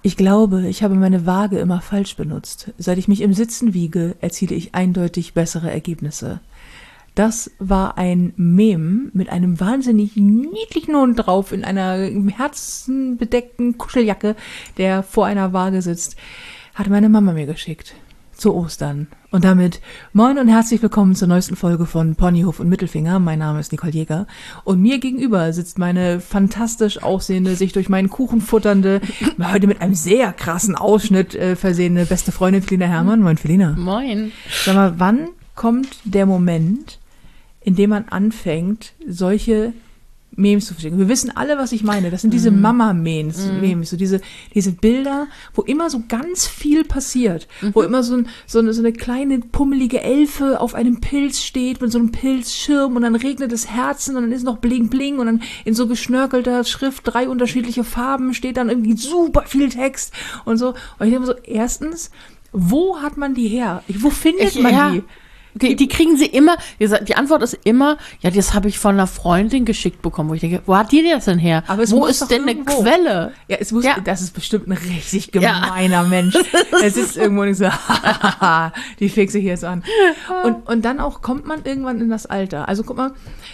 Ich glaube, ich habe meine Waage immer falsch benutzt. Seit ich mich im Sitzen wiege, erziele ich eindeutig bessere Ergebnisse. Das war ein Meme mit einem wahnsinnig niedlichen Hund drauf in einer herzenbedeckten Kuscheljacke, der vor einer Waage sitzt. Hat meine Mama mir geschickt. Zu Ostern. Und damit moin und herzlich willkommen zur neuesten Folge von Ponyhof und Mittelfinger. Mein Name ist Nicole Jäger und mir gegenüber sitzt meine fantastisch aussehende, sich durch meinen Kuchen futternde, heute mit einem sehr krassen Ausschnitt versehene beste Freundin Felina Herrmann. Moin Felina. Moin. Sag mal, wann kommt der Moment, in dem man anfängt, solche Memes zu verschicken? Wir wissen alle, was ich meine. Das sind diese Mama-Memes, so diese Bilder, wo immer so ganz viel passiert, wo immer so eine kleine pummelige Elfe auf einem Pilz steht mit so einem Pilzschirm und dann regnet es Herzen und dann ist noch Bling Bling und dann in so geschnörkelter Schrift 3 unterschiedliche Farben steht dann irgendwie super viel Text und so. Und ich denke so, erstens, wo hat man die her? Wo findet man die? Die kriegen sie immer, die Antwort ist immer, ja, das habe ich von einer Freundin geschickt bekommen, wo ich denke, wo hat die das denn her? Aber wo ist denn irgendwo eine Quelle? Ja, das ist bestimmt ein richtig gemeiner Mensch. Er sitzt irgendwo und ich so, die fixe ich jetzt an. Und dann auch kommt man irgendwann in das Alter. Also guck mal,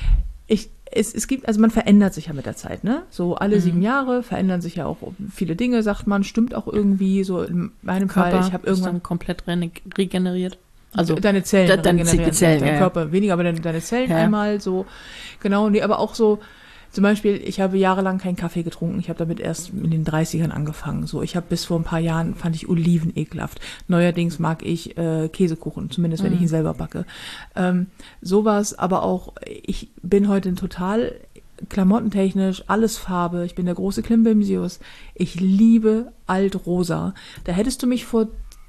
es gibt, also man verändert sich ja mit der Zeit, ne? So alle 7 Jahre verändern sich ja auch viele Dinge, sagt man, stimmt auch irgendwie, so in meinem Körper Fall, ich habe irgendwann dann komplett regeneriert. Also deine Zellen, deine Zellen, dein Körper weniger, aber deine Zellen einmal so, genau, nee, aber auch so, zum Beispiel, ich habe jahrelang keinen Kaffee getrunken, ich habe damit erst in den 30ern angefangen, so, ich habe bis vor ein paar Jahren, fand ich Oliven ekelhaft, neuerdings mag ich Käsekuchen, zumindest wenn ich ihn selber backe, sowas, aber auch, ich bin heute total klamottentechnisch, alles Farbe, ich bin der große Klimbimsius, ich liebe Altrosa, da hättest du mich vor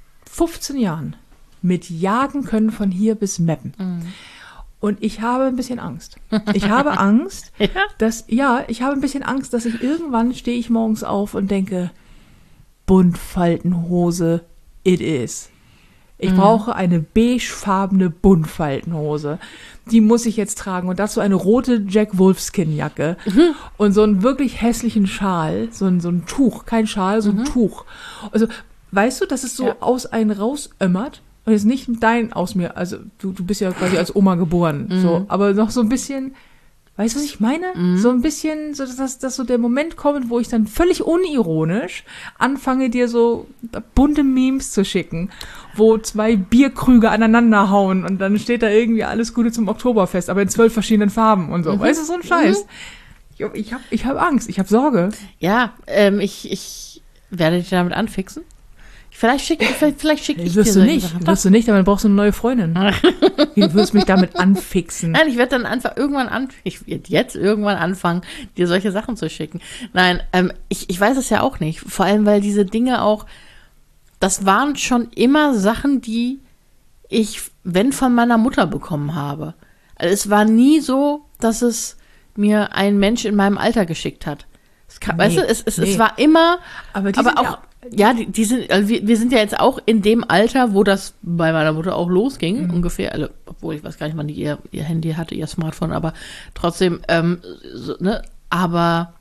15 Jahren mit jagen können von hier bis Meppen. Und ich habe ein bisschen Angst. Ich habe Angst, ich habe ein bisschen Angst, dass ich irgendwann stehe ich morgens auf und denke, Buntfaltenhose, it is. Ich brauche eine beigefarbene Buntfaltenhose. Die muss ich jetzt tragen. Und dazu eine rote Jack Wolfskin-Jacke. Und so einen wirklich hässlichen Schal. So ein Tuch. Kein Schal, so ein Tuch. Also, weißt du, dass es so aus einem rausömmert? Und jetzt nicht dein aus mir, also du bist ja quasi als Oma geboren, so, aber noch so ein bisschen, weißt du, was ich meine? So ein bisschen, so dass so der Moment kommt, wo ich dann völlig unironisch anfange, dir so bunte Memes zu schicken, wo 2 Bierkrüge aneinander hauen und dann steht da irgendwie alles Gute zum Oktoberfest, aber in 12 verschiedenen Farben und so. Weißt du, so ein Scheiß. Ich hab Angst, ich hab Sorge. Ja, ich werde dich damit anfixen. Vielleicht schicke ich wirst dir wirst du nicht, aber dann brauchst du eine neue Freundin. Du wirst mich damit anfixen. Nein, ich werde dann ich werde jetzt irgendwann anfangen, dir solche Sachen zu schicken. Nein, ich weiß es ja auch nicht. Vor allem, weil diese Dinge auch, das waren schon immer Sachen, die ich, wenn von meiner Mutter bekommen habe. Also es war nie so, dass es mir ein Mensch in meinem Alter geschickt hat. Weißt du, es war immer, aber auch, die sind, also wir sind ja jetzt auch in dem Alter, wo das bei meiner Mutter auch losging, ungefähr, also, obwohl ich weiß gar nicht, wann die ihr Handy hatte, ihr Smartphone, aber trotzdem, ne, aber.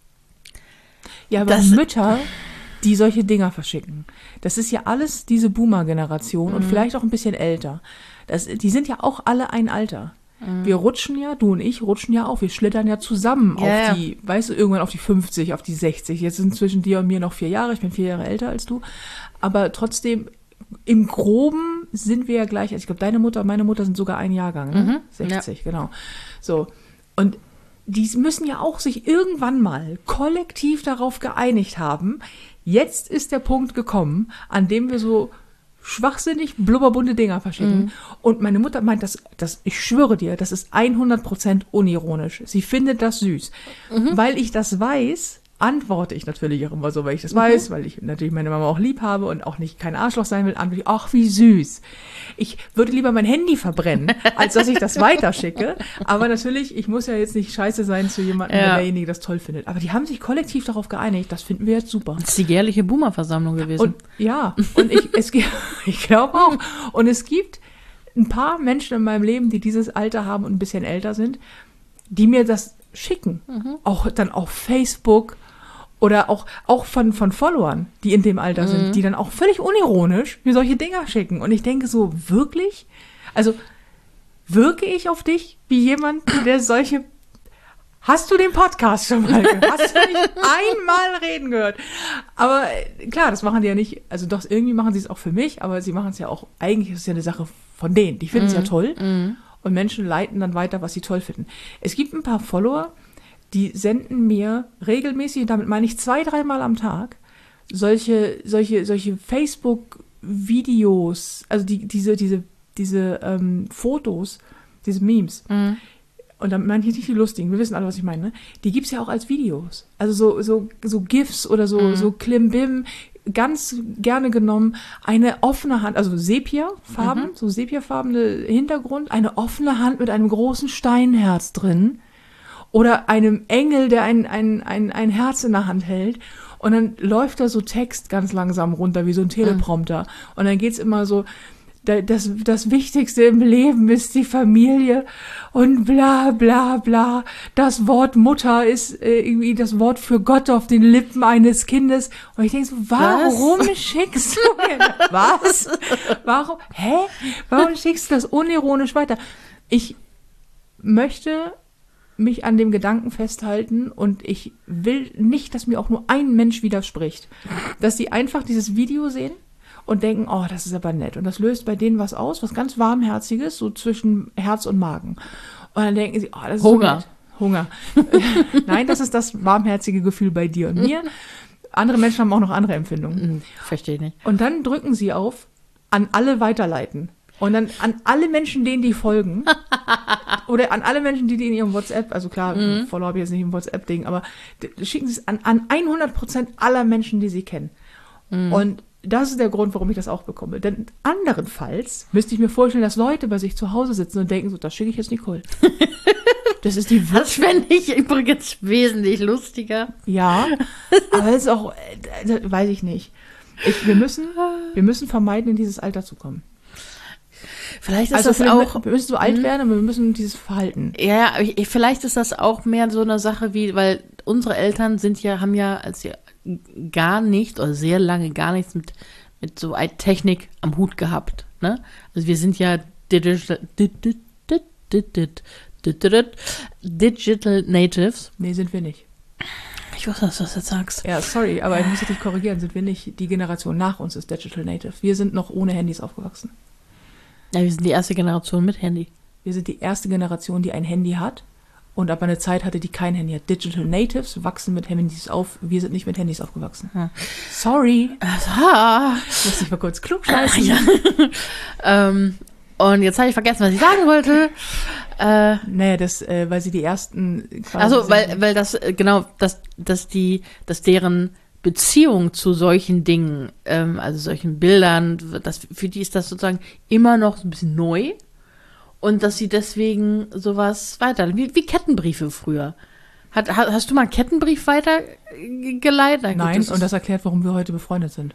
Ja, aber Mütter, die solche Dinger verschicken, das ist ja alles diese Boomer-Generation und vielleicht auch ein bisschen älter. Die sind ja auch alle ein Alter. Wir rutschen ja, du und ich rutschen ja auch, wir schlittern ja zusammen auf die, weißt du, irgendwann auf die 50, auf die 60. Jetzt sind zwischen dir und mir noch 4 Jahre, ich bin 4 Jahre älter als du. Aber trotzdem, im Groben sind wir ja gleich, also ich glaube, deine Mutter und meine Mutter sind sogar ein Jahrgang, ne? 60, genau. So, und die müssen ja auch sich irgendwann mal kollektiv darauf geeinigt haben, jetzt ist der Punkt gekommen, an dem wir so schwachsinnig blubberbunte Dinger verschicken. Und meine Mutter meint, ich schwöre dir, das ist 100% unironisch. Sie findet das süß. Weil ich das weiß, antworte ich natürlich auch immer so, weil ich das weiß, weil ich natürlich meine Mama auch lieb habe und auch nicht kein Arschloch sein will, antworte ich, ach, wie süß. Ich würde lieber mein Handy verbrennen, als dass ich das weiterschicke. Aber natürlich, ich muss ja jetzt nicht scheiße sein zu jemandem, der derjenige das toll findet. Aber die haben sich kollektiv darauf geeinigt, das finden wir jetzt super. Das ist die jährliche Boomer-Versammlung gewesen. Und ich glaube auch. Und es gibt ein paar Menschen in meinem Leben, die dieses Alter haben und ein bisschen älter sind, die mir das schicken. Auch dann auf Facebook Oder auch von Followern, die in dem Alter sind, die dann auch völlig unironisch mir solche Dinger schicken. Und ich denke so, wirklich? Also, wirke ich auf dich wie jemand, der solche... Hast du den Podcast schon mal gehört? Hast du nicht einmal reden gehört? Aber klar, das machen die ja nicht, also doch, irgendwie machen sie es auch für mich, aber sie machen es ja auch, eigentlich ist es ja eine Sache von denen. Die finden es ja toll und Menschen leiten dann weiter, was sie toll finden. Es gibt ein paar Follower, die senden mir regelmäßig, und damit meine ich 2-3 Mal am Tag, solche Facebook-Videos, also diese Fotos, diese Memes. Und damit meine ich nicht die lustigen, wir wissen alle, was ich meine, ne? Die gibt's ja auch als Videos. Also so GIFs oder so Klimbim, ganz gerne genommen, eine offene Hand, also Sepia-Farben, so sepiafarbene Hintergrund, eine offene Hand mit einem großen Steinherz drin oder einem Engel, der ein Herz in der Hand hält. Und dann läuft da so Text ganz langsam runter, wie so ein Teleprompter. Und dann geht's immer so, das Wichtigste im Leben ist die Familie und bla bla bla. Das Wort Mutter ist irgendwie das Wort für Gott auf den Lippen eines Kindes. Und ich denke so, warum schickst du mir das? Was? Warum? Warum schickst du das unironisch weiter? Ich möchte mich an dem Gedanken festhalten und ich will nicht, dass mir auch nur ein Mensch widerspricht. Dass die einfach dieses Video sehen und denken, oh, das ist aber nett. Und das löst bei denen was aus, was ganz Warmherziges, so zwischen Herz und Magen. Und dann denken sie, oh, das ist Hunger. So nett. Hunger. Nein, das ist das warmherzige Gefühl bei dir und mir. Andere Menschen haben auch noch andere Empfindungen. Verstehe ich nicht. Und dann drücken sie auf, an alle weiterleiten. Und dann an alle Menschen, denen die folgen, oder an alle Menschen, die in ihrem WhatsApp, also klar, Follower habe ich jetzt nicht im WhatsApp-Ding, aber schicken sie es an 100% aller Menschen, die sie kennen. Und das ist der Grund, warum ich das auch bekomme. Denn anderenfalls müsste ich mir vorstellen, dass Leute bei sich zu Hause sitzen und denken, so, das schicke ich jetzt Nicole. Das ist die Das fände ich übrigens wesentlich lustiger. Ja, aber es ist auch, weiß ich nicht. Wir müssen vermeiden, in dieses Alter zu kommen. Vielleicht ist das auch... Wir müssen so alt werden, aber wir müssen dieses Verhalten. Ja, vielleicht ist das auch mehr so eine Sache wie, weil unsere Eltern haben ja, als sie gar nicht oder sehr lange gar nichts mit so Technik am Hut gehabt. Ne? Also wir sind ja Digital Natives. Nee, sind wir nicht. Ich wusste, dass du das jetzt sagst. Ja, sorry, aber ich muss dich korrigieren, sind wir nicht. Die Generation nach uns ist Digital Native. Wir sind noch ohne Handys aufgewachsen. Ja, wir sind die erste Generation mit Handy. Wir sind die erste Generation, die ein Handy hat und aber eine Zeit hatte, die kein Handy hat. Digital Natives wachsen mit Handys auf. Wir sind nicht mit Handys aufgewachsen. Ja. Sorry. Muss ich mal kurz klug scheißen. Ja. Und jetzt habe ich vergessen, was ich sagen wollte. Naja, weil sie die ersten quasi. Also, weil das, genau, dass deren Beziehung zu solchen Dingen, also solchen Bildern, für die ist das sozusagen immer noch ein bisschen neu und dass sie deswegen sowas weiter, wie Kettenbriefe früher. Hast du mal einen Kettenbrief weitergeleitet? Nein, und das erklärt, warum wir heute befreundet sind.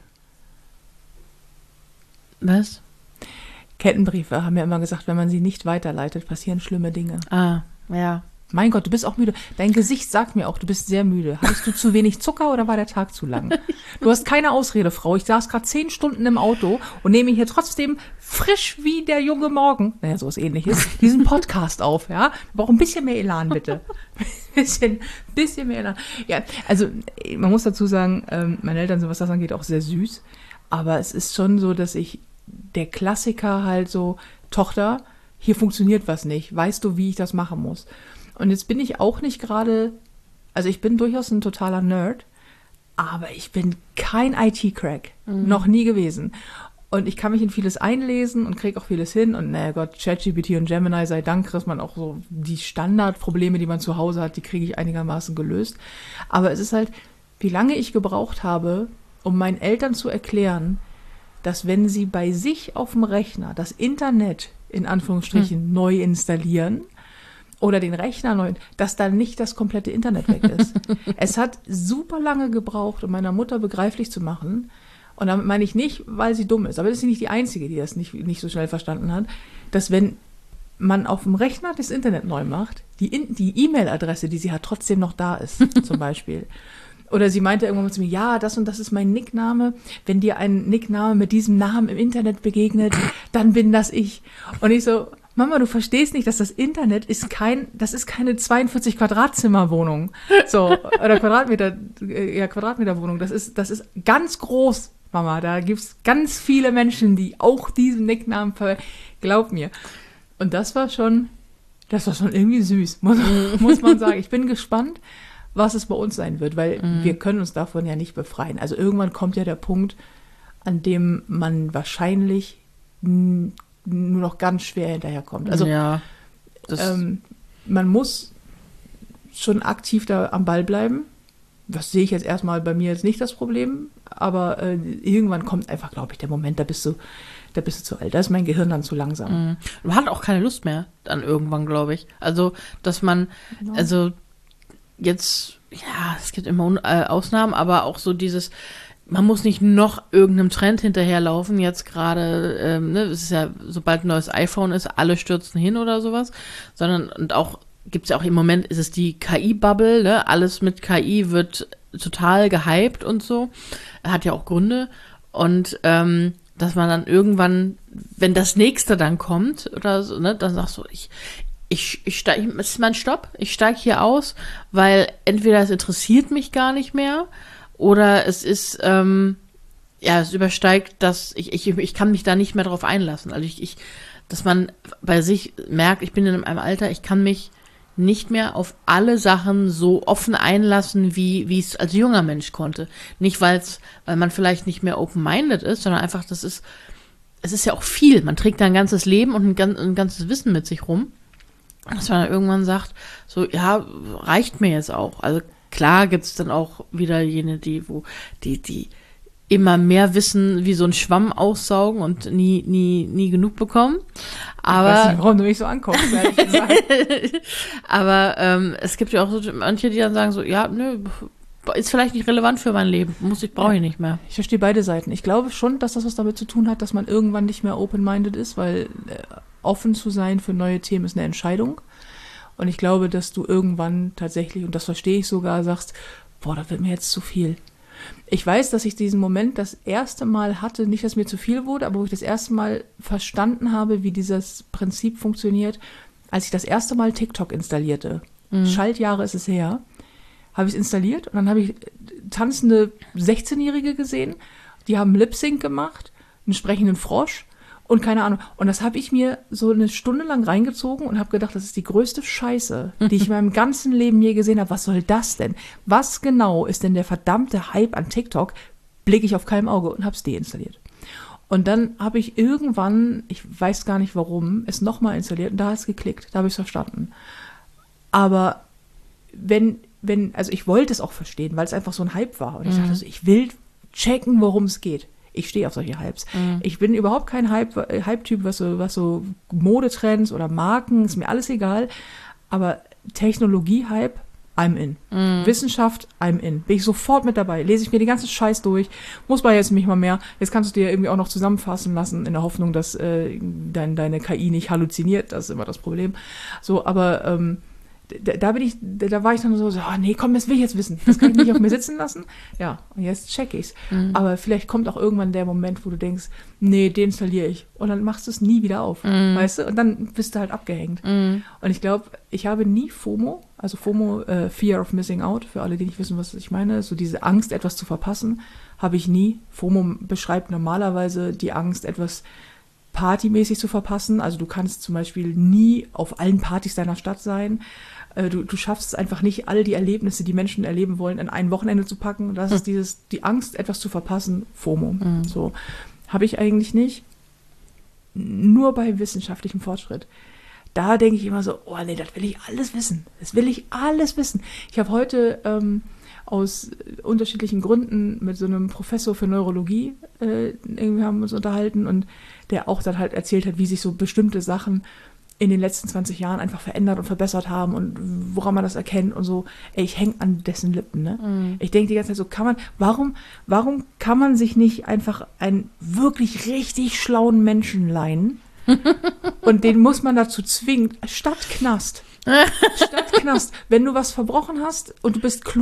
Was? Kettenbriefe haben ja immer gesagt, wenn man sie nicht weiterleitet, passieren schlimme Dinge. Ah, ja. Mein Gott, du bist auch müde. Dein Gesicht sagt mir auch, du bist sehr müde. Hattest du zu wenig Zucker oder war der Tag zu lang? Du hast keine Ausrede, Frau. Ich saß gerade 10 Stunden im Auto und nehme hier trotzdem frisch wie der junge Morgen, naja, sowas Ähnliches, diesen Podcast auf, ja? Wir brauchen ein bisschen mehr Elan, bitte. Bisschen mehr Elan. Ja, also, man muss dazu sagen, meine Eltern sind, was das angeht, auch sehr süß. Aber es ist schon so, dass der Klassiker halt so, Tochter, hier funktioniert was nicht. Weißt du, wie ich das machen muss? Und jetzt bin ich auch nicht gerade, also ich bin durchaus ein totaler Nerd, aber ich bin kein IT-Crack. Noch nie gewesen. Und ich kann mich in vieles einlesen und kriege auch vieles hin. Und naja Gott, ChatGPT und Gemini, sei Dank, kriegt man auch so die Standardprobleme, die man zu Hause hat, die kriege ich einigermaßen gelöst. Aber es ist halt, wie lange ich gebraucht habe, um meinen Eltern zu erklären, dass wenn sie bei sich auf dem Rechner das Internet in Anführungsstrichen neu installieren oder den Rechner neu, dass dann nicht das komplette Internet weg ist. Es hat super lange gebraucht, um meiner Mutter begreiflich zu machen, und damit meine ich nicht, weil sie dumm ist, aber das ist nicht die Einzige, die das nicht so schnell verstanden hat, dass wenn man auf dem Rechner das Internet neu macht, die E-Mail-Adresse, die sie hat, trotzdem noch da ist, zum Beispiel. Oder sie meinte irgendwann mal zu mir, ja, das und das ist mein Nickname. Wenn dir ein Nickname mit diesem Namen im Internet begegnet, dann bin das ich. Und ich so, Mama, du verstehst nicht, dass das Internet das ist keine 42 Quadratzimmer Wohnung. So, oder Quadratmeter Wohnung. Das ist ganz groß, Mama. Da gibt's ganz viele Menschen, die auch diesen Nicknamen glaub mir. Und das war schon irgendwie süß, muss man sagen. Ich bin gespannt, was es bei uns sein wird, weil wir können uns davon ja nicht befreien. Also irgendwann kommt ja der Punkt, an dem man wahrscheinlich nur noch ganz schwer hinterherkommt. Also ja, man muss schon aktiv da am Ball bleiben. Das sehe ich jetzt erstmal bei mir jetzt nicht das Problem, aber irgendwann kommt einfach, glaube ich, der Moment, da bist du zu alt. Da ist mein Gehirn dann zu langsam. Man hat auch keine Lust mehr dann irgendwann, glaube ich. Also, dass man, also jetzt, ja, es gibt immer Ausnahmen, aber auch so dieses, man muss nicht noch irgendeinem Trend hinterherlaufen, jetzt gerade, es ist ja, sobald ein neues iPhone ist, alle stürzen hin oder sowas, sondern, und auch, gibt es ja auch im Moment, ist es die KI-Bubble, ne? Alles mit KI wird total gehypt und so, hat ja auch Gründe, und dass man dann irgendwann, wenn das nächste dann kommt oder so, ne, dann sagst du, ich steige, es ist mein Stopp, ich steige hier aus, weil entweder es interessiert mich gar nicht mehr oder es ist, es übersteigt das, ich kann mich da nicht mehr drauf einlassen. Also dass man bei sich merkt, ich bin in einem Alter, ich kann mich nicht mehr auf alle Sachen so offen einlassen, wie es als junger Mensch konnte. Nicht, weil man vielleicht nicht mehr open-minded ist, sondern einfach, es ist ja auch viel. Man trägt da ein ganzes Leben und ein ganzes Wissen mit sich rum. Dass man dann irgendwann sagt, so, ja, reicht mir jetzt auch. Also klar gibt es dann auch wieder jene, die immer mehr wissen, wie so ein Schwamm aussaugen und nie genug bekommen. Aber, ich weiß nicht, warum du mich so anguckst, ehrlich gesagt. Aber es gibt ja auch so manche, die dann sagen so, ja, nö, ist vielleicht nicht relevant für mein Leben, brauche ich nicht mehr. Ich verstehe beide Seiten. Ich glaube schon, dass das was damit zu tun hat, dass man irgendwann nicht mehr open-minded ist, weil offen zu sein für neue Themen ist eine Entscheidung. Und ich glaube, dass du irgendwann tatsächlich, und das verstehe ich sogar, sagst, boah, das wird mir jetzt zu viel. Ich weiß, dass ich diesen Moment das erste Mal hatte, nicht, dass mir zu viel wurde, aber wo ich das erste Mal verstanden habe, wie dieses Prinzip funktioniert, als ich das erste Mal TikTok installierte. Schaltjahre ist es her. Habe ich es installiert und dann habe ich tanzende 16-Jährige gesehen, die haben Lip-Sync gemacht, einen sprechenden Frosch und keine Ahnung. Und das habe ich mir so eine Stunde lang reingezogen und habe gedacht, das ist die größte Scheiße, die ich in meinem ganzen Leben je gesehen habe. Was soll das denn? Was genau ist denn der verdammte Hype an TikTok? Blicke ich auf keinem Auge und habe es deinstalliert. Und dann habe ich irgendwann, ich weiß gar nicht warum, es nochmal installiert und da hat es geklickt, da habe ich es verstanden. Aber also ich wollte es auch verstehen, weil es einfach so ein Hype war. Und ich dachte so, ich will checken, worum es geht. Ich stehe auf solche Hypes. Ich bin überhaupt kein Hype-Typ, was so Modetrends oder Marken, ist mir alles egal. Aber Technologie-Hype, I'm in. Wissenschaft, I'm in. Bin ich sofort mit dabei. Lese ich mir den ganzen Scheiß durch. Muss man jetzt nicht mal mehr. Jetzt kannst du dir irgendwie auch noch zusammenfassen lassen, in der Hoffnung, dass deine KI nicht halluziniert. Das ist immer das Problem. So, aber da war ich dann so, oh nee, komm, das will ich jetzt wissen. Das kann ich nicht auf mir sitzen lassen. Ja, und jetzt check ich's. Aber vielleicht kommt auch irgendwann der Moment, wo du denkst, nee, deinstalliere ich. Und dann machst du es nie wieder auf, weißt du? Und dann bist du halt abgehängt. Und ich glaube, ich habe nie FOMO, also FOMO, Fear of Missing Out, für alle, die nicht wissen, was ich meine, so diese Angst, etwas zu verpassen, habe ich nie. FOMO beschreibt normalerweise die Angst, etwas partymäßig zu verpassen. Also du kannst zum Beispiel nie auf allen Partys deiner Stadt sein. Du schaffst es einfach nicht, all die Erlebnisse, die Menschen erleben wollen, in ein Wochenende zu packen. Das ist die Angst, etwas zu verpassen, FOMO. So habe ich eigentlich nicht. Nur bei wissenschaftlichem Fortschritt. Da denke ich immer so, oh nee, das will ich alles wissen. Das will ich alles wissen. Ich habe heute aus unterschiedlichen Gründen mit so einem Professor für Neurologie irgendwie haben wir uns unterhalten und der auch dann halt erzählt hat, wie sich so bestimmte Sachen in den letzten 20 Jahren einfach verändert und verbessert haben und woran man das erkennt und so. Ey, ich hänge an dessen Lippen, ne? Ich denke die ganze Zeit so, warum kann man sich nicht einfach einen wirklich richtig schlauen Menschen leihen und den muss man dazu zwingen, statt Knast, wenn du was verbrochen hast und du bist klug,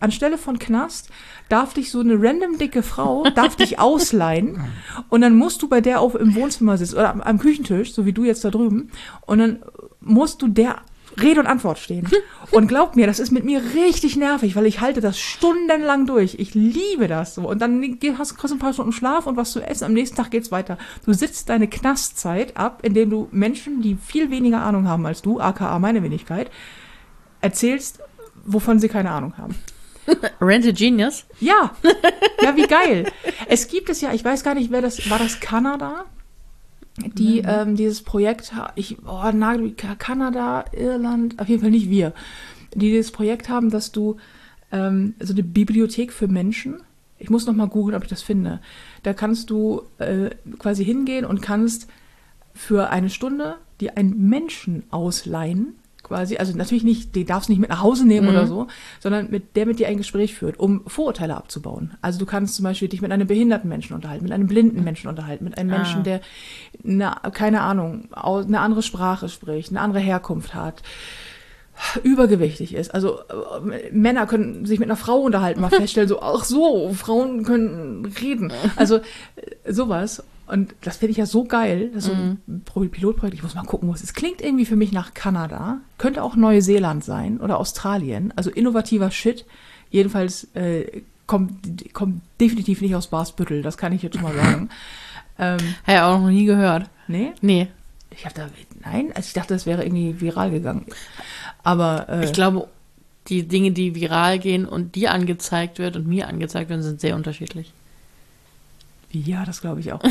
anstelle von Knast, darf dich so eine random dicke Frau, darf dich ausleihen und dann musst du bei der im Wohnzimmer sitzen oder am Küchentisch, so wie du jetzt da drüben, und dann musst du der Rede und Antwort stehen. Und glaub mir, das ist mit mir richtig nervig, weil ich halte das stundenlang durch. Ich liebe das so. Und dann kriegst du ein paar Stunden Schlaf und was zu essen. Am nächsten Tag geht's weiter. Du sitzt deine Knastzeit ab, indem du Menschen, die viel weniger Ahnung haben als du, aka meine Wenigkeit, erzählst, wovon sie keine Ahnung haben. Rent a Genius? Ja. Ja, wie geil. Es gibt es ja, ich weiß gar nicht, war das Kanada? Die dieses Projekt, Kanada, Irland, auf jeden Fall nicht wir, die dieses Projekt haben, dass du so eine Bibliothek für Menschen, ich muss noch mal googeln, ob ich das finde, da kannst du quasi hingehen und kannst für eine Stunde dir einen Menschen ausleihen, quasi, also natürlich nicht, die darfst du nicht mit nach Hause nehmen oder so, sondern mit dir ein Gespräch führt, um Vorurteile abzubauen. Also du kannst zum Beispiel dich mit einem behinderten Menschen unterhalten, mit einem blinden Menschen unterhalten, mit einem Menschen, der, keine Ahnung, eine andere Sprache spricht, eine andere Herkunft hat, übergewichtig ist. Also Männer können sich mit einer Frau unterhalten, mal feststellen, so, ach so, Frauen können reden. Also sowas. Und das finde ich ja so geil, das ist so ein Pilotprojekt, ich muss mal gucken, wo es ist. Klingt irgendwie für mich nach Kanada, könnte auch Neuseeland sein oder Australien, also innovativer Shit. Jedenfalls kommt definitiv nicht aus Barsbüttel, das kann ich jetzt schon mal sagen. Ja, auch noch nie gehört. Nee? Nee. Also ich dachte, das wäre irgendwie viral gegangen. Aber ich glaube, die Dinge, die viral gehen und dir angezeigt wird und mir angezeigt werden, sind sehr unterschiedlich. Ja, das glaube ich auch.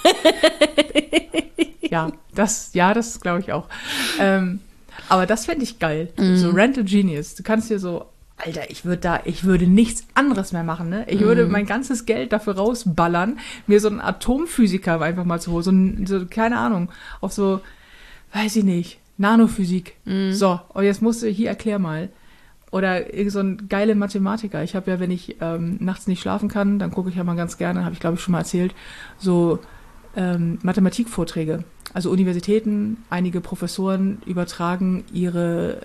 Das glaube ich auch. Aber das fände ich geil. So Rent a Genius. Du kannst dir so, Alter, ich würde nichts anderes mehr machen, ne? Ich würde mein ganzes Geld dafür rausballern, mir so einen Atomphysiker einfach mal zu holen. So keine Ahnung, auf so, weiß ich nicht, Nanophysik. So, und jetzt musst du hier, erklär mal. Oder irgend so ein geiler Mathematiker. Ich habe ja, wenn ich nachts nicht schlafen kann, dann gucke ich ja mal ganz gerne, habe ich glaube ich schon mal erzählt, so Mathematikvorträge. Also Universitäten, einige Professoren übertragen ihre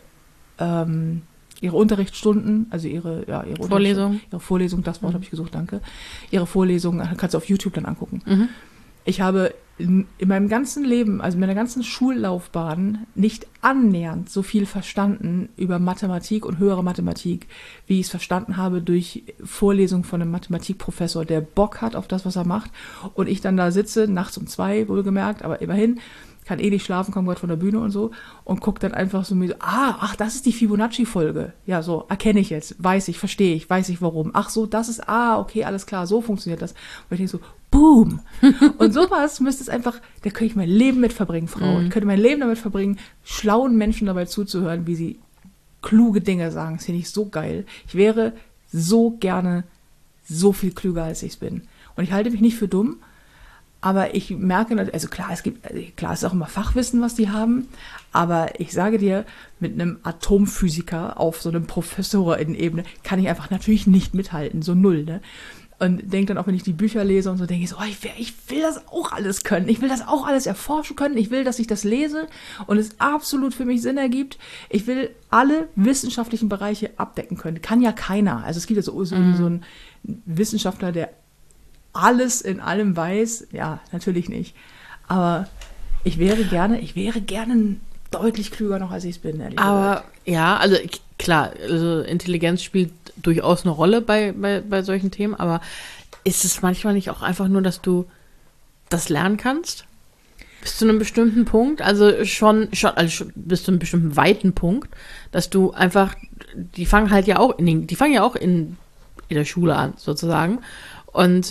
Unterrichtsstunden, also ihre Vorlesung, das Wort habe ich gesucht, danke. Ihre Vorlesung kannst du auf YouTube dann angucken. Ich habe in meinem ganzen Leben, also in meiner ganzen Schullaufbahn, nicht annähernd so viel verstanden über Mathematik und höhere Mathematik, wie ich es verstanden habe durch Vorlesungen von einem Mathematikprofessor, der Bock hat auf das, was er macht. Und ich dann da sitze, nachts um 2, wohlgemerkt, aber immerhin, kann eh nicht schlafen, komme gerade von der Bühne und so und gucke dann einfach so mir so, das ist die Fibonacci-Folge. Ja, so, erkenne ich jetzt, weiß ich, verstehe ich, weiß ich warum. Ach so, das ist, okay, alles klar, so funktioniert das. Und ich denke so, boom. Und sowas müsste es einfach, da könnte ich mein Leben mit verbringen, Frau. Ich könnte mein Leben damit verbringen, schlauen Menschen dabei zuzuhören, wie sie kluge Dinge sagen. Das finde ich so geil. Ich wäre so gerne so viel klüger, als ich es bin. Und ich halte mich nicht für dumm, aber ich merke, also klar, es ist auch immer Fachwissen, was die haben, aber ich sage dir, mit einem Atomphysiker auf so einem Professorinnen-Ebene kann ich einfach natürlich nicht mithalten, so null, ne? Und denke dann auch, wenn ich die Bücher lese und so, denke ich so, ich will das auch alles können, ich will das auch alles erforschen können, ich will, dass ich das lese und es absolut für mich Sinn ergibt. Ich will alle wissenschaftlichen Bereiche abdecken können. Kann ja keiner. Also es gibt ja so einen Wissenschaftler, der alles in allem weiß, ja, natürlich nicht. Aber ich wäre gerne deutlich klüger noch, als ich es bin. Aber ja, also klar, also Intelligenz spielt durchaus eine Rolle bei solchen Themen, aber ist es manchmal nicht auch einfach nur, dass du das lernen kannst? Bis zu einem bestimmten Punkt, also schon bis zu einem bestimmten weiten Punkt, dass du einfach, die fangen ja auch in der Schule an, sozusagen. Und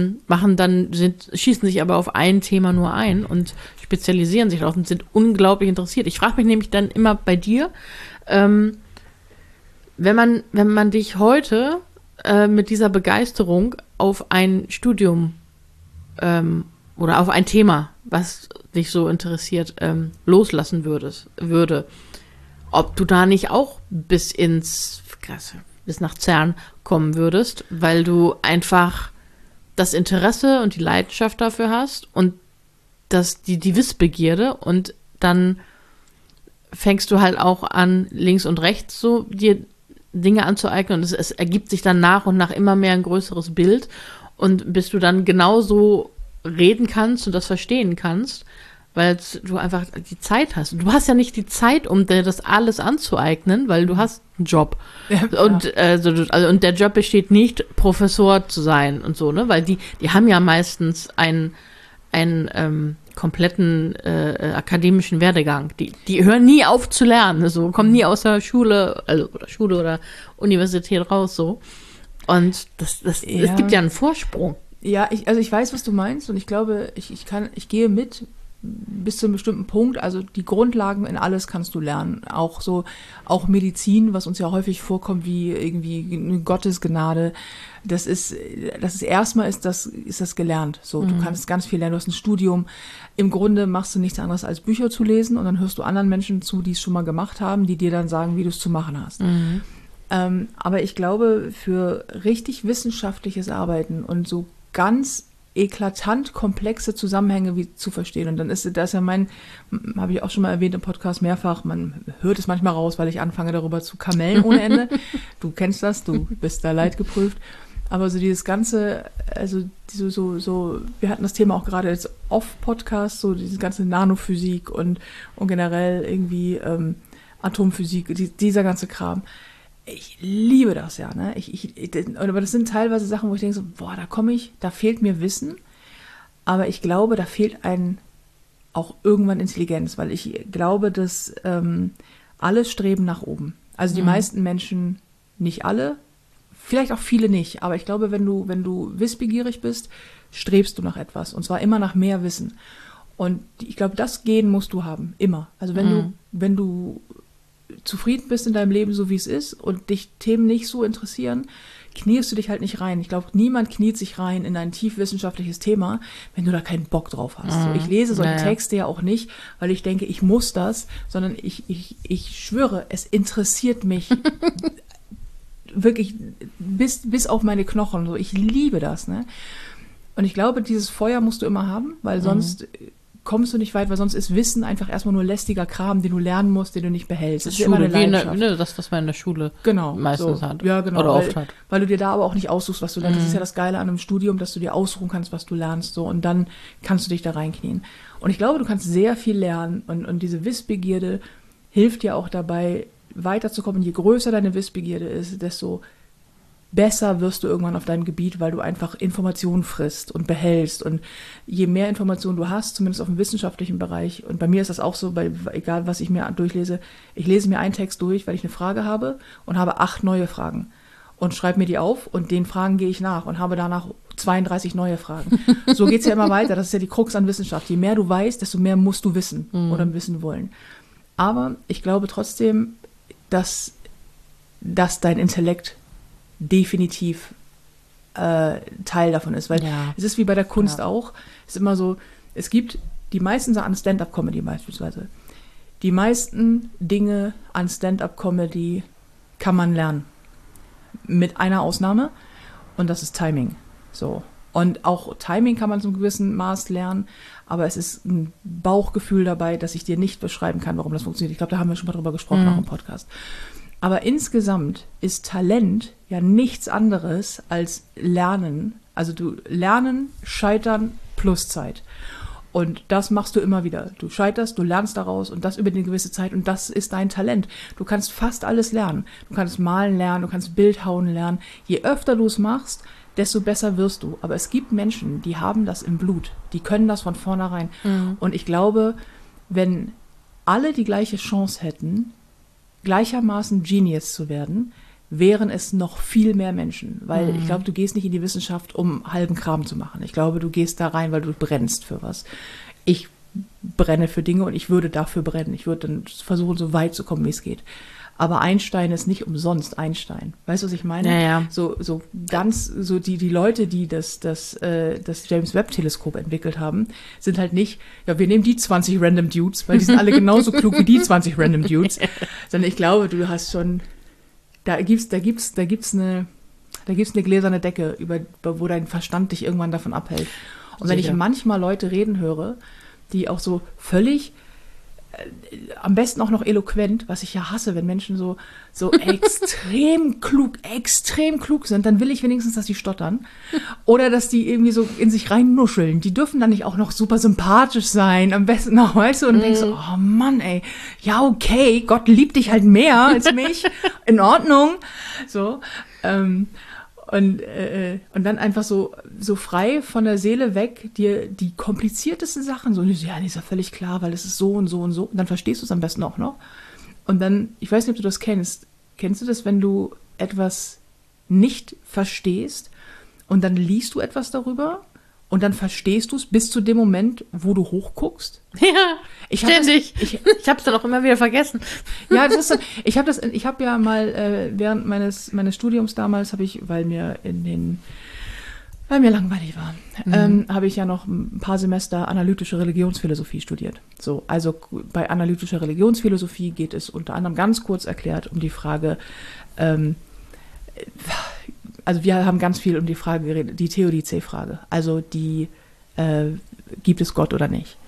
schießen sich aber auf ein Thema nur ein und spezialisieren sich darauf und sind unglaublich interessiert. Ich frage mich nämlich dann immer bei dir, wenn man dich heute mit dieser Begeisterung auf ein Studium oder auf ein Thema, was dich so interessiert, loslassen würde, ob du da nicht auch bis nach CERN kommen würdest, weil du einfach das Interesse und die Leidenschaft dafür hast und die Wissbegierde und dann fängst du halt auch an, links und rechts so dir Dinge anzueignen und es ergibt sich dann nach und nach immer mehr ein größeres Bild und bis du dann genauso reden kannst und das verstehen kannst, weil du einfach die Zeit hast. Du hast ja nicht die Zeit, um dir das alles anzueignen, weil du hast einen Job. Ja, und, und der Job besteht nicht, Professor zu sein und so, ne? Weil die haben ja meistens einen kompletten akademischen Werdegang. Die hören nie auf zu lernen, so, kommen nie aus der Schule, oder Universität raus, so. Und es gibt ja einen Vorsprung. Ja, ich weiß, was du meinst, und ich glaube, ich gehe mit bis zu einem bestimmten Punkt. Also die Grundlagen in alles kannst du lernen. Auch Medizin, was uns ja häufig vorkommt wie irgendwie eine Gottesgnade. Das ist erstmal ist das gelernt. So, du kannst ganz viel lernen. Du hast ein Studium. Im Grunde machst du nichts anderes als Bücher zu lesen und dann hörst du anderen Menschen zu, die es schon mal gemacht haben, die dir dann sagen, wie du es zu machen hast. Aber ich glaube, für richtig wissenschaftliches Arbeiten und so ganz eklatant komplexe Zusammenhänge wie zu verstehen. Und dann ist das ja habe ich auch schon mal erwähnt im Podcast mehrfach, man hört es manchmal raus, weil ich anfange darüber zu kamellen ohne Ende. Du kennst das, du bist da leidgeprüft. Aber so dieses Ganze, also wir hatten das Thema auch gerade als Off-Podcast, so diese ganze Nanophysik und generell irgendwie Atomphysik, dieser ganze Kram. Ich liebe das ja, ne? Aber das sind teilweise Sachen, wo ich denke so, boah, da fehlt mir Wissen, aber ich glaube, da fehlt einem auch irgendwann Intelligenz, weil ich glaube, dass alle streben nach oben. Also die meisten Menschen, nicht alle, vielleicht auch viele nicht, aber ich glaube, wenn du wissbegierig bist, strebst du nach etwas, und zwar immer nach mehr Wissen. Und ich glaube, das Gen musst du haben, immer. Also wenn du zufrieden bist in deinem Leben, so wie es ist, und dich Themen nicht so interessieren, kniest du dich halt nicht rein. Ich glaube, niemand kniet sich rein in ein tief wissenschaftliches Thema, wenn du da keinen Bock drauf hast. So, ich lese solche Texte ja auch nicht, weil ich denke, ich muss das, sondern ich schwöre, es interessiert mich wirklich bis auf meine Knochen. So, ich liebe das, ne? Und ich glaube, dieses Feuer musst du immer haben, weil sonst kommst du nicht weit, weil sonst ist Wissen einfach erstmal nur lästiger Kram, den du lernen musst, den du nicht behältst. Das ist Schule, das, was man in der Schule meistens hat. Ja, genau. Oder oft hat. Weil du dir da aber auch nicht aussuchst, was du lernst. Das ist ja das Geile an einem Studium, dass du dir aussuchen kannst, was du lernst, so, und dann kannst du dich da reinknien. Und ich glaube, du kannst sehr viel lernen, und diese Wissbegierde hilft dir auch dabei, weiterzukommen. Je größer deine Wissbegierde ist, desto besser wirst du irgendwann auf deinem Gebiet, weil du einfach Informationen frisst und behältst. Und je mehr Informationen du hast, zumindest auf dem wissenschaftlichen Bereich, und bei mir ist das auch so, egal was ich mir durchlese, ich lese mir einen Text durch, weil ich eine Frage habe und habe 8 neue Fragen und schreibe mir die auf, und den Fragen gehe ich nach und habe danach 32 neue Fragen. So geht es ja immer weiter. Das ist ja die Krux an Wissenschaft. Je mehr du weißt, desto mehr musst du wissen oder wissen wollen. Aber ich glaube trotzdem, dass dein Intellekt definitiv Teil davon ist, weil es ist wie bei der Kunst auch, es ist immer so, die meisten Sachen an Stand-up-Comedy beispielsweise, die meisten Dinge an Stand-up-Comedy kann man lernen, mit einer Ausnahme, und das ist Timing, so. Und auch Timing kann man zum gewissen Maß lernen, aber es ist ein Bauchgefühl dabei, dass ich dir nicht beschreiben kann, warum das funktioniert. Ich glaube, da haben wir schon mal drüber gesprochen, auch im Podcast. Aber insgesamt ist Talent ja nichts anderes als Lernen. Also Lernen, Scheitern plus Zeit. Und das machst du immer wieder. Du scheiterst, du lernst daraus, und das über eine gewisse Zeit, und das ist dein Talent. Du kannst fast alles lernen. Du kannst malen lernen, du kannst Bildhauen lernen. Je öfter du es machst, desto besser wirst du. Aber es gibt Menschen, die haben das im Blut. Die können das von vornherein. Und ich glaube, wenn alle die gleiche Chance hätten, gleichermaßen Genius zu werden, wären es noch viel mehr Menschen. Weil ich glaube, du gehst nicht in die Wissenschaft, um halben Kram zu machen. Ich glaube, du gehst da rein, weil du brennst für was. Ich brenne für Dinge, und ich würde dafür brennen. Ich würde dann versuchen, so weit zu kommen, wie es geht. Aber Einstein ist nicht umsonst Einstein. Weißt du, was ich meine? Ja. So die Leute, die das James Webb-Teleskop entwickelt haben, sind halt nicht, ja, wir nehmen die 20 Random Dudes, weil die sind alle genauso klug wie die 20 Random Dudes. Sondern ich glaube, du hast schon, da gibt's eine gläserne Decke, wo dein Verstand dich irgendwann davon abhält. Und wenn ich manchmal Leute reden höre, die auch so völlig am besten auch noch eloquent, was ich ja hasse, wenn Menschen so extrem klug sind, dann will ich wenigstens, dass die stottern. Oder dass die irgendwie so in sich reinnuscheln. Die dürfen dann nicht auch noch super sympathisch sein, am besten noch, weißt du, und denkst so, oh Mann, ey, ja, okay, Gott liebt dich halt mehr als mich, in Ordnung, so, und dann einfach so frei von der Seele weg, dir die kompliziertesten Sachen, so, ja, die ist ja völlig klar, weil es ist so und so und so. Und dann verstehst du es am besten auch noch. Und dann, ich weiß nicht, ob du das kennst. Kennst du das, wenn du etwas nicht verstehst und dann liest du etwas darüber und dann verstehst du es bis zu dem Moment, wo du hochguckst? Ja, ständig. Ich habe es dann auch immer wieder vergessen. Ja, das ist, ich habe ja mal während meines Studiums damals, weil mir langweilig war, habe ich ja noch ein paar Semester analytische Religionsphilosophie studiert. So, also bei analytischer Religionsphilosophie geht es unter anderem ganz kurz erklärt um die Frage, also wir haben ganz viel um die Frage geredet, die Theodizee-Frage, also die, gibt es Gott oder nicht?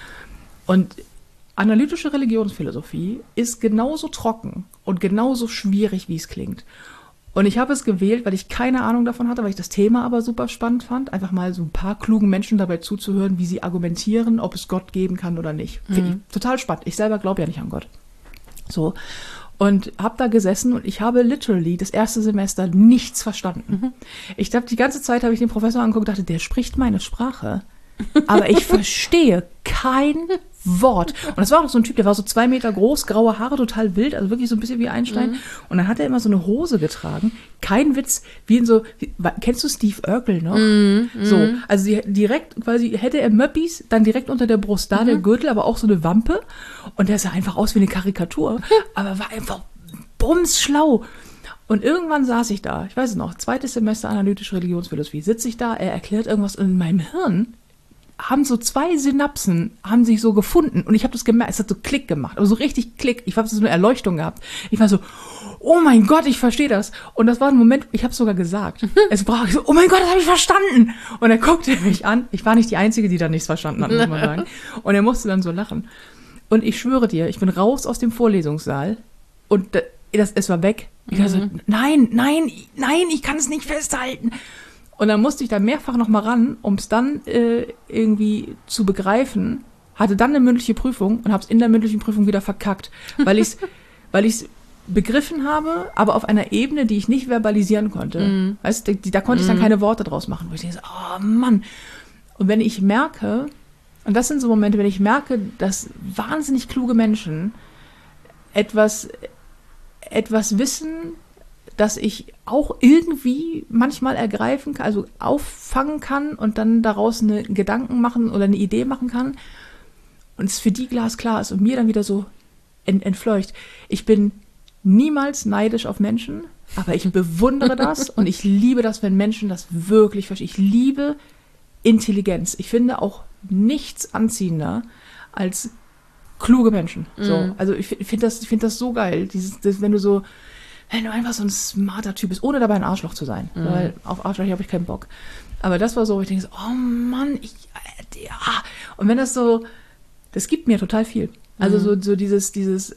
Und analytische Religionsphilosophie ist genauso trocken und genauso schwierig, wie es klingt. Und ich habe es gewählt, weil ich keine Ahnung davon hatte, weil ich das Thema aber super spannend fand, einfach mal so ein paar klugen Menschen dabei zuzuhören, wie sie argumentieren, ob es Gott geben kann oder nicht. Finde ich total spannend. Ich selber glaube ja nicht an Gott. So. Und habe da gesessen und ich habe literally das erste Semester nichts verstanden. Ich glaube, die ganze Zeit habe ich den Professor angeguckt und dachte, der spricht meine Sprache. Aber ich verstehe kein Wort. Und das war auch so ein Typ, der war so 2 Meter groß, graue Haare, total wild, also wirklich so ein bisschen wie Einstein. Und dann hat er immer so eine Hose getragen. Kein Witz, kennst du Steve Urkel noch? So, also direkt quasi, hätte er Möppis, dann direkt unter der Brust da, der Gürtel, aber auch so eine Wampe. Und der sah einfach aus wie eine Karikatur, aber war einfach bumsschlau. Und irgendwann saß ich da, ich weiß es noch, 2. Semester analytische Religionsphilosophie, sitze ich da, er erklärt irgendwas und in meinem Hirn haben so 2 Synapsen, haben sich so gefunden und ich habe das gemerkt, es hat so Klick gemacht, aber so richtig Klick, ich habe so eine Erleuchtung gehabt. Ich war so, oh mein Gott, ich verstehe das. Und das war ein Moment, ich habe es sogar gesagt. Es brach so, oh mein Gott, das habe ich verstanden. Und er guckte mich an, ich war nicht die Einzige, die da nichts verstanden hat, muss man sagen. Und er musste dann so lachen. Und ich schwöre dir, ich bin raus aus dem Vorlesungssaal und es war weg. Ich war so, nein, ich kann es nicht festhalten. Und dann musste ich da mehrfach nochmal ran, um es dann irgendwie zu begreifen, hatte dann eine mündliche Prüfung und habe es in der mündlichen Prüfung wieder verkackt, weil ich es begriffen habe, aber auf einer Ebene, die ich nicht verbalisieren konnte. Weißt du, da konnte ich dann keine Worte draus machen, wo ich denke, oh Mann. Und wenn ich merke, und das sind so Momente, wenn ich merke, dass wahnsinnig kluge Menschen etwas wissen, dass ich auch irgendwie manchmal ergreifen kann, also auffangen kann und dann daraus einen Gedanken machen oder eine Idee machen kann und es für die glasklar ist und mir dann wieder so entfleucht. Ich bin niemals neidisch auf Menschen, aber ich bewundere das und ich liebe das, wenn Menschen das wirklich verstehen. Ich liebe Intelligenz. Ich finde auch nichts anziehender als kluge Menschen. So, also ich finde das so geil, wenn du einfach so ein smarter Typ bist, ohne dabei ein Arschloch zu sein. Weil auf Arschloch habe ich keinen Bock. Aber das war so, wo ich denke, so, oh Mann, ja. Und wenn das so, das gibt mir total viel. Also so dieses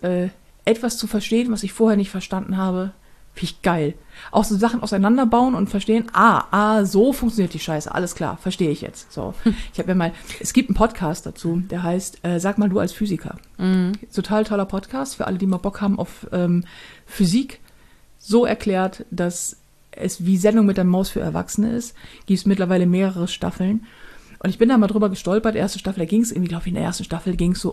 etwas zu verstehen, was ich vorher nicht verstanden habe, finde ich geil. Auch so Sachen auseinanderbauen und verstehen, so funktioniert die Scheiße, alles klar, verstehe ich jetzt. So. Ich habe es gibt einen Podcast dazu, der heißt Sag mal du als Physiker. Total toller Podcast für alle, die mal Bock haben auf Physik. So erklärt, dass es wie Sendung mit der Maus für Erwachsene ist. Gibt es mittlerweile mehrere Staffeln. Und ich bin da mal drüber gestolpert. Erste Staffel, da ging es irgendwie, glaube ich, in der ersten Staffel ging es so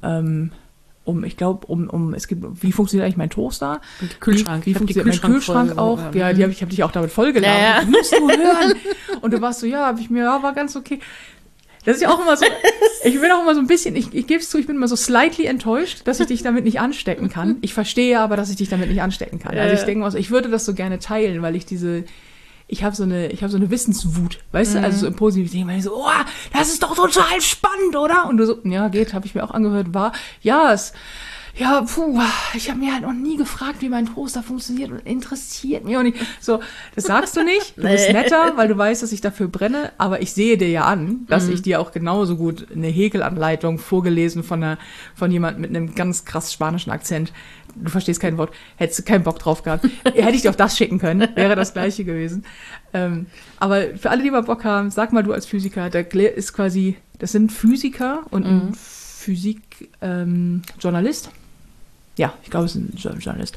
wie funktioniert eigentlich mein Toaster? Und Kühlschrank. Wie funktioniert mein Kühlschrank auch? Ja, ich hab dich auch damit vollgeladen. Ja. Das musst du hören. Und du warst so, war ganz okay. Das ist ja auch immer so, ich bin auch immer so ein bisschen, ich gebe es zu, ich bin immer so slightly enttäuscht, dass ich dich damit nicht anstecken kann. Ich verstehe aber, dass ich dich damit nicht anstecken kann. Also ich denke mal so, ich würde das so gerne teilen, weil ich habe so eine Wissenswut, weißt du, also so im positiven Sinne, so, das ist doch total spannend, oder? Und du so, ja, geht, habe ich mir auch angehört, ja, ich habe mir halt noch nie gefragt, wie mein Toaster funktioniert und interessiert mich auch nicht. So, das sagst du nicht. Du bist netter, weil du weißt, dass ich dafür brenne. Aber ich sehe dir ja an, dass ich dir auch genauso gut eine Häkelanleitung vorgelesen von jemandem mit einem ganz krass spanischen Akzent. Du verstehst kein Wort. Hättest du keinen Bock drauf gehabt. Hätte ich dir auch das schicken können. Wäre das Gleiche gewesen. Aber für alle, die mal Bock haben, sag mal du als Physiker, da ist quasi, das sind Physiker und ein Physik-Journalist. Ja, ich glaube, es ist ein Journalist,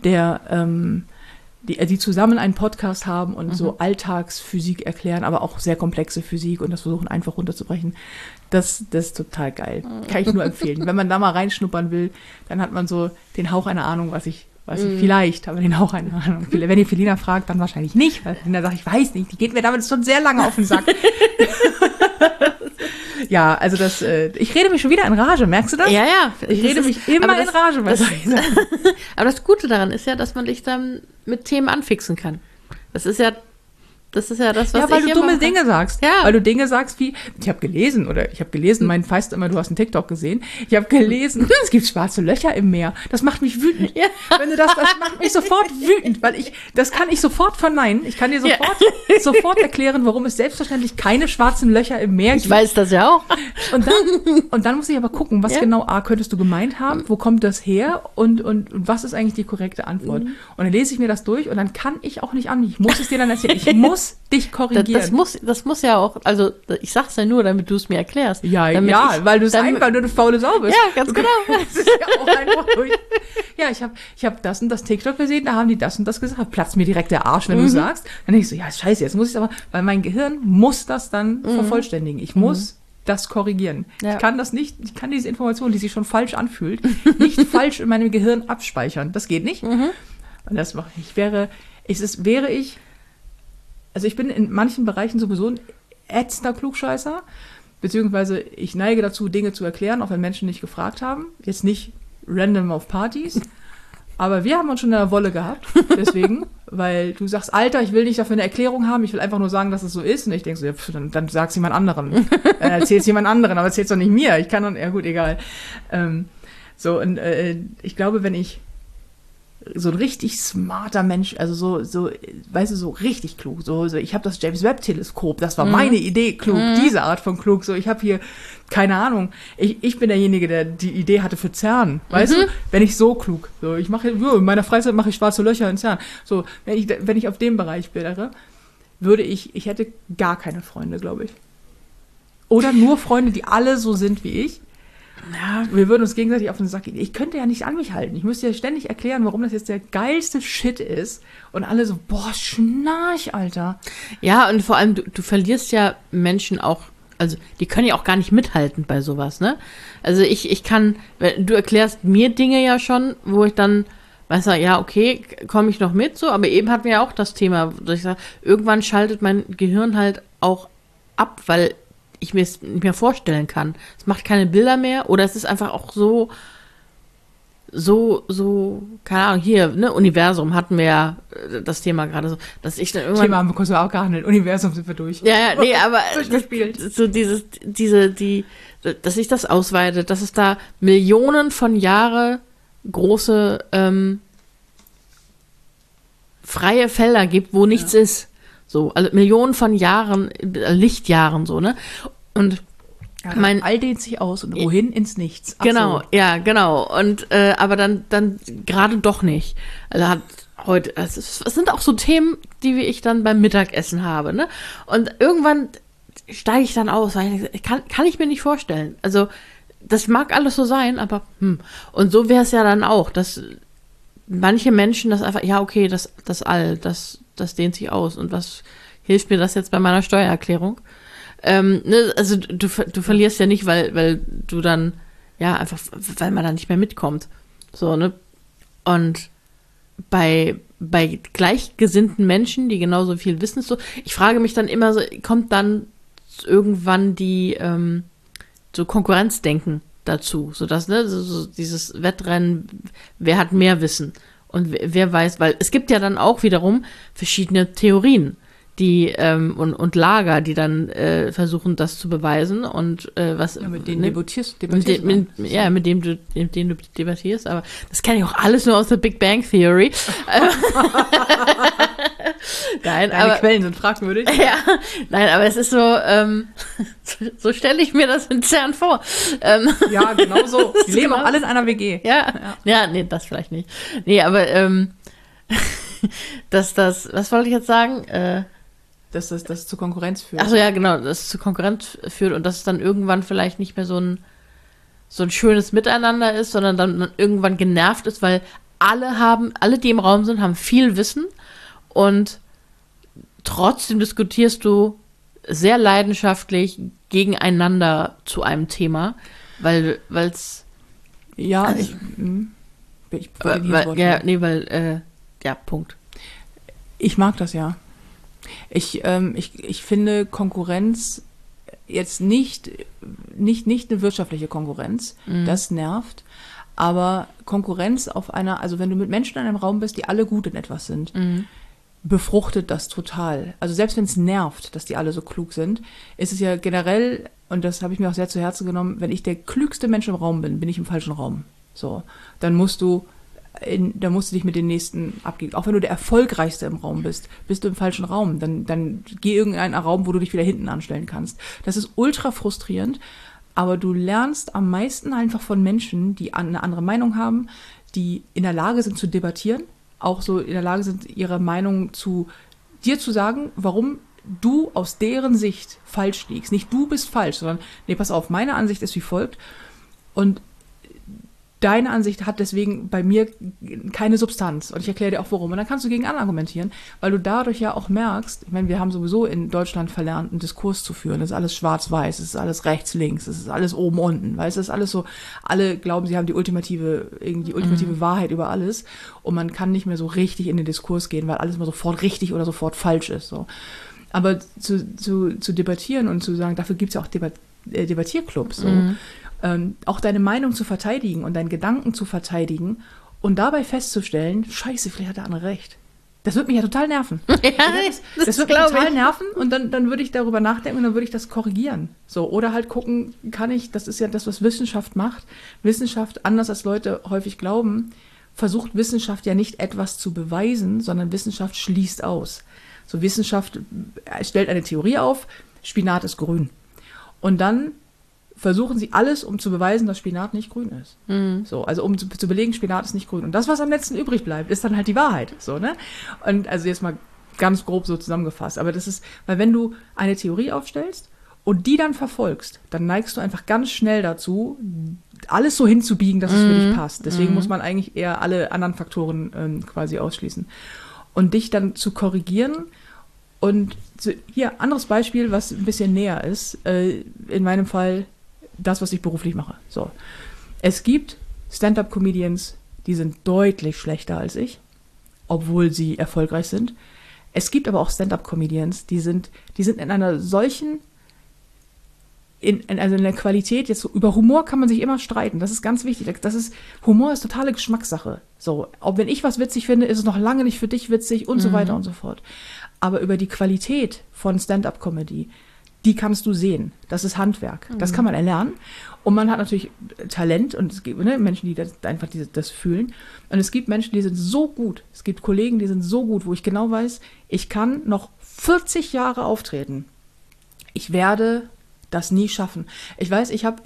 die zusammen einen Podcast haben und so Alltagsphysik erklären, aber auch sehr komplexe Physik und das versuchen einfach runterzubrechen. Das ist total geil. Kann ich nur empfehlen. Wenn man da mal reinschnuppern will, dann hat man so den Hauch einer Ahnung, was ich vielleicht, aber den Hauch einer Ahnung. Wenn ihr Felina fragt, dann wahrscheinlich nicht, weil Felina sagt, ich weiß nicht, die geht mir damit schon sehr lange auf den Sack. Ja, also ich rede mich schon wieder in Rage, merkst du das? Ja, ja. Ich rede mich immer in Rage bei solchen Sachen. Aber das Gute daran ist ja, dass man dich dann mit Themen anfixen kann. Das ist ja das, was ja, weil ich du dumme Dinge sagst. Ja. Weil du Dinge sagst wie, ich habe gelesen, mein feist immer, du hast einen TikTok gesehen. Ich habe gelesen, es gibt schwarze Löcher im Meer. Das macht mich wütend. Ja. Wenn du das macht mich sofort wütend, weil das kann ich sofort verneinen. Ich kann dir sofort erklären, warum es selbstverständlich keine schwarzen Löcher im Meer gibt. Ich weiß das ja auch. Und dann muss ich aber gucken, was genau könntest du gemeint haben, wo kommt das her und was ist eigentlich die korrekte Antwort. Und dann lese ich mir das durch und dann kann ich auch nicht an. Ich muss es dir dann erzählen. Ich muss dich korrigieren. Das muss ja auch, also ich sag's ja nur, damit du es mir erklärst. Ja, weil du eine faule Sau bist. Ja, ganz genau. Das ist ja auch einfach durch. Ja, ich hab das und das TikTok gesehen, da haben die das und das gesagt. Platzt mir direkt der Arsch, wenn du sagst. Dann denke ich so, ja, scheiße, jetzt muss ich aber, weil mein Gehirn muss das dann vervollständigen. Ich muss das korrigieren. Ja. Ich kann diese Information, die sich schon falsch anfühlt, nicht falsch in meinem Gehirn abspeichern. Das geht nicht. Und das mache ich. Also ich bin in manchen Bereichen sowieso ein ätzender Klugscheißer, beziehungsweise ich neige dazu, Dinge zu erklären, auch wenn Menschen nicht gefragt haben. Jetzt nicht random auf Partys, aber wir haben uns schon in der Wolle gehabt, deswegen, weil du sagst, Alter, ich will nicht dafür eine Erklärung haben, ich will einfach nur sagen, dass es so ist. Und ich denke so, ja, dann sag's jemand anderen. Dann erzähl's jemand anderen, aber erzähl's doch nicht mir. Ich kann ja gut, egal. Ich glaube, wenn ich so ein richtig smarter Mensch, also so, weißt du, so richtig klug. So, ich habe das James-Webb-Teleskop, das war meine Idee, klug, diese Art von klug. So, ich habe hier, keine Ahnung, ich bin derjenige, der die Idee hatte für CERN, weißt du? Wenn ich so klug, so, in meiner Freizeit mache ich schwarze Löcher in CERN. So, wenn ich auf dem Bereich wäre, ich hätte gar keine Freunde, glaube ich. Oder nur Freunde, die alle so sind wie ich. Ja, wir würden uns gegenseitig auf den Sack gehen. Ich könnte ja nicht an mich halten. Ich müsste ja ständig erklären, warum das jetzt der geilste Shit ist. Und alle so, boah, Schnarch, Alter. Ja, und vor allem, du verlierst ja Menschen auch, also die können ja auch gar nicht mithalten bei sowas, ne? Also ich kann, du erklärst mir Dinge ja schon, wo ich dann weiß ja, okay, komme ich noch mit, so, aber eben hatten wir ja auch das Thema, dass ich sage, irgendwann schaltet mein Gehirn halt auch ab, weil ich mir es nicht mehr vorstellen kann. Es macht keine Bilder mehr oder es ist einfach auch so, keine Ahnung, hier, ne, Universum hatten wir ja das Thema gerade so, dass ich dann irgendwann... Thema haben wir kurz auch gehandelt, Universum sind wir durch. Ja, nee, aber durchgespielt. So dass sich das ausweitet, dass es da Millionen von Jahre große freie Felder gibt, wo nichts ist. So, also Millionen von Jahren, Lichtjahren, so, ne? Und all dehnt sich aus und wohin ins Nichts. Ach genau, so. Ja, genau. Und aber dann gerade doch nicht. Also es sind auch so Themen, die ich dann beim Mittagessen habe, ne? Und irgendwann steige ich dann aus, weil kann ich mir nicht vorstellen. Also das mag alles so sein, aber Und so wäre es ja dann auch, dass manche Menschen das einfach, ja, okay, das All, das dehnt sich aus. Und was hilft mir das jetzt bei meiner Steuererklärung? Ne, also du verlierst ja nicht, weil du dann, ja, einfach, weil man dann nicht mehr mitkommt. So, ne? Und bei gleichgesinnten Menschen, die genauso viel wissen, so, ich frage mich dann immer so, kommt dann irgendwann die so Konkurrenzdenken dazu, sodass, ne, so dieses Wettrennen, wer hat mehr Wissen und wer weiß, weil es gibt ja dann auch wiederum verschiedene Theorien, die und Lager, die dann versuchen, das zu beweisen und was mit denen debattierst mit denen du debattierst, aber das kenne ich auch alles nur aus der Big Bang Theory. Nein, Deine Quellen sind fragwürdig. Ja, nein, aber es ist so, so stelle ich mir das in CERN vor. Ja, genau so. Die leben auch alle in einer WG. Ja, nee, das vielleicht nicht. Nee, aber was wollte ich jetzt sagen? Dass das zu Konkurrenz führt. Achso, ja, genau, dass es zu Konkurrenz führt und dass es dann irgendwann vielleicht nicht mehr so ein schönes Miteinander ist, sondern dann irgendwann genervt ist, weil alle, die im Raum sind, haben viel Wissen und trotzdem diskutierst du sehr leidenschaftlich gegeneinander zu einem Thema, weil es ja, also, Punkt. Ich mag das ja. Ich finde Konkurrenz jetzt nicht eine wirtschaftliche Konkurrenz, das nervt, aber Konkurrenz also wenn du mit Menschen in einem Raum bist, die alle gut in etwas sind, befruchtet das total. Also selbst wenn es nervt, dass die alle so klug sind, ist es ja generell, und das habe ich mir auch sehr zu Herzen genommen, wenn ich der klügste Mensch im Raum bin ich im falschen Raum. So, dann musst du dich mit den Nächsten abgeben. Auch wenn du der Erfolgreichste im Raum bist du im falschen Raum. Dann geh irgendeinen Raum, wo du dich wieder hinten anstellen kannst. Das ist ultra frustrierend, aber du lernst am meisten einfach von Menschen, die eine andere Meinung haben, die in der Lage sind zu debattieren, auch so in der Lage sind, ihre Meinung zu dir zu sagen, warum du aus deren Sicht falsch liegst. Nicht du bist falsch, sondern, nee, pass auf, meine Ansicht ist wie folgt und deine Ansicht hat deswegen bei mir keine Substanz. Und ich erkläre dir auch, warum. Und dann kannst du gegen argumentieren, weil du dadurch ja auch merkst, ich meine, wir haben sowieso in Deutschland verlernt, einen Diskurs zu führen. Das ist alles schwarz-weiß, es ist alles rechts-links, es ist alles oben-unten. Weißt du, das ist alles so, alle glauben, sie haben die ultimative Wahrheit über alles. Und man kann nicht mehr so richtig in den Diskurs gehen, weil alles immer sofort richtig oder sofort falsch ist. So. Aber zu debattieren und zu sagen, dafür gibt es ja auch Debattierclubs. So. Auch deine Meinung zu verteidigen und deinen Gedanken zu verteidigen und dabei festzustellen, scheiße, vielleicht hat der andere recht. Das würde mich ja total nerven. Ja, das würde mich total nerven und dann würde ich darüber nachdenken und dann würde ich das korrigieren. So, oder halt gucken, das ist ja das, was Wissenschaft macht. Wissenschaft, anders als Leute häufig glauben, versucht Wissenschaft ja nicht etwas zu beweisen, sondern Wissenschaft schließt aus. So, Wissenschaft stellt eine Theorie auf, Spinat ist grün. Und dann versuchen sie alles, um zu beweisen, dass Spinat nicht grün ist. So, also um zu belegen, Spinat ist nicht grün. Und das, was am letzten übrig bleibt, ist dann halt die Wahrheit. So, ne? Und also jetzt mal ganz grob so zusammengefasst. Aber das ist, weil wenn du eine Theorie aufstellst und die dann verfolgst, dann neigst du einfach ganz schnell dazu, alles so hinzubiegen, dass es für dich passt. Deswegen muss man eigentlich eher alle anderen Faktoren quasi ausschließen. Und dich dann zu korrigieren. Und hier, anderes Beispiel, was ein bisschen näher ist. In meinem Fall das, was ich beruflich mache. So. Es gibt Stand-up-Comedians, die sind deutlich schlechter als ich, obwohl sie erfolgreich sind. Es gibt aber auch Stand-up-Comedians, die sind in einer solchen, also in der Qualität, jetzt so, über Humor kann man sich immer streiten, das ist ganz wichtig. Humor ist totale Geschmackssache. So, auch wenn ich was witzig finde, ist es noch lange nicht für dich witzig und so weiter und so fort. Aber über die Qualität von Stand-up-Comedy, die kannst du sehen. Das ist Handwerk. Das kann man erlernen. Und man hat natürlich Talent und es gibt Menschen, die das fühlen. Und es gibt Menschen, die sind so gut. Es gibt Kollegen, die sind so gut, wo ich genau weiß, ich kann noch 40 Jahre auftreten. Ich werde das nie schaffen. Ich weiß, ich habe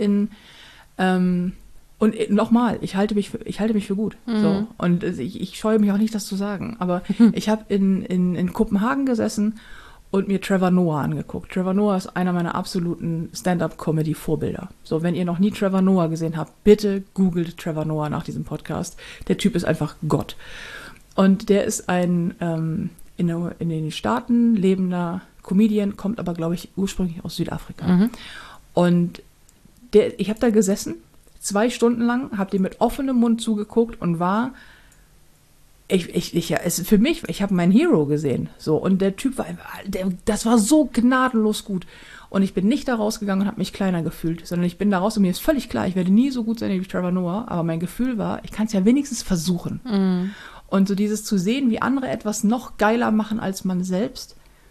und nochmal, ich halte mich für gut. So. Und ich scheue mich auch nicht, das zu sagen. Aber ich habe in Kopenhagen gesessen und mir Trevor Noah angeguckt. Trevor Noah ist einer meiner absoluten Stand-up-Comedy-Vorbilder. So, wenn ihr noch nie Trevor Noah gesehen habt, bitte googelt Trevor Noah nach diesem Podcast. Der Typ ist einfach Gott. Und der ist ein in den Staaten lebender Comedian, kommt aber, glaube ich, ursprünglich aus Südafrika. Und ich habe da gesessen, 2 Stunden lang, habe dem mit offenem Mund zugeguckt und war für mich, ich habe meinen Hero gesehen. So, und der Typ das war so gnadenlos gut. Und ich bin nicht da rausgegangen und habe mich kleiner gefühlt, sondern ich bin da raus und mir ist völlig klar, ich werde nie so gut sein wie Trevor Noah, aber mein Gefühl war, ich kann es ja wenigstens versuchen. Und so dieses zu sehen, wie andere etwas noch geiler machen als man selbst,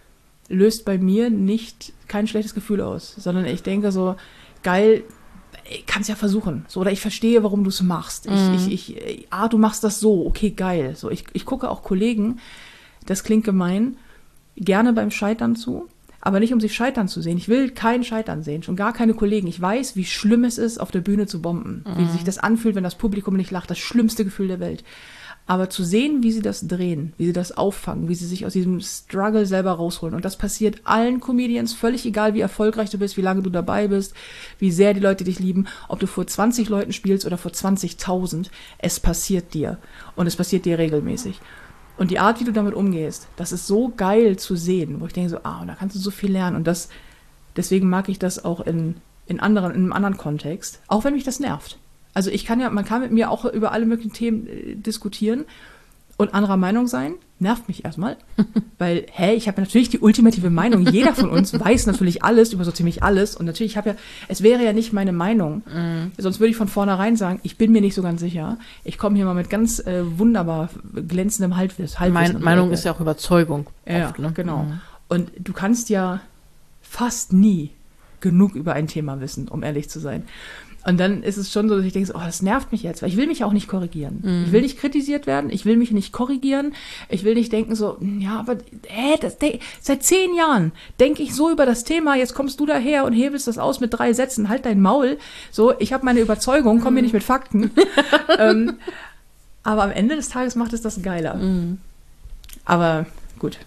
löst bei mir kein schlechtes Gefühl aus, sondern ich denke so, geil, kannst ja versuchen. So, oder ich verstehe, warum du es machst. Du machst das so, okay, geil. So, ich gucke auch Kollegen, das klingt gemein, gerne beim Scheitern zu, aber nicht, um sie scheitern zu sehen. Ich will kein Scheitern sehen, schon gar keine Kollegen. Ich weiß, wie schlimm es ist, auf der Bühne zu bomben. Wie sich das anfühlt, wenn das Publikum nicht lacht. Das schlimmste Gefühl der Welt. Aber zu sehen, wie sie das drehen, wie sie das auffangen, wie sie sich aus diesem Struggle selber rausholen. Und das passiert allen Comedians, völlig egal, wie erfolgreich du bist, wie lange du dabei bist, wie sehr die Leute dich lieben, ob du vor 20 Leuten spielst oder vor 20.000. Es passiert dir. Und es passiert dir regelmäßig. Und die Art, wie du damit umgehst, das ist so geil zu sehen, wo ich denke so, und da kannst du so viel lernen. Und deswegen mag ich das auch in einem anderen Kontext, auch wenn mich das nervt. Also man kann mit mir auch über alle möglichen Themen diskutieren und anderer Meinung sein, nervt mich erstmal, weil, ich habe natürlich die ultimative Meinung, jeder von uns weiß natürlich alles über so ziemlich alles und natürlich es wäre ja nicht meine Meinung, sonst würde ich von vornherein sagen, ich bin mir nicht so ganz sicher, ich komme hier mal mit ganz wunderbar glänzendem Halbwissen. Meinung ist ja auch Überzeugung. Ja, oft, ne? Genau. Und du kannst ja fast nie genug über ein Thema wissen, um ehrlich zu sein. Und dann ist es schon so, dass ich denke, das nervt mich jetzt, weil ich will mich auch nicht korrigieren. Ich will nicht kritisiert werden, ich will mich nicht korrigieren, ich will nicht denken so, ja, aber seit 10 Jahren denke ich so über das Thema, jetzt kommst du daher und hebelst das aus mit 3 Sätzen, halt dein Maul. So, ich habe meine Überzeugung, komm mir nicht mit Fakten. Aber am Ende des Tages macht es das geiler. Aber gut,